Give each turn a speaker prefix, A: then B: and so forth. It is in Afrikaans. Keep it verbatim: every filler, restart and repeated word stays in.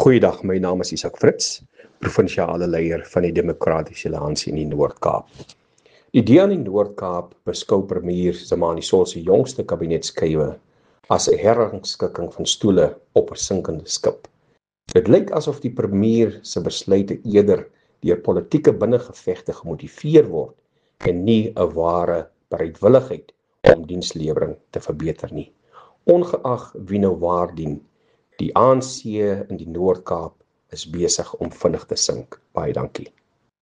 A: Goeiedag, my naam is Isak Fritz, provinsiale leier van die Demokratiese Alliansie in die Noord-Kaap. Die idee aan die Noord-Kaap beskou premier Zamani Sol se jongste kabinetskuiwe as 'n herrangskikking van stoele op 'n sinkende skip. Dit lyk asof die premier se besluite eerder deur politieke binnengevegte gemotiveer word en nie 'n ware bereidwilligheid om dienslewering te verbeter nie. Ongeag wie nou waar dien, die A N C in die Noord-Kaap is besig om vinnig te sink. Baie dankie.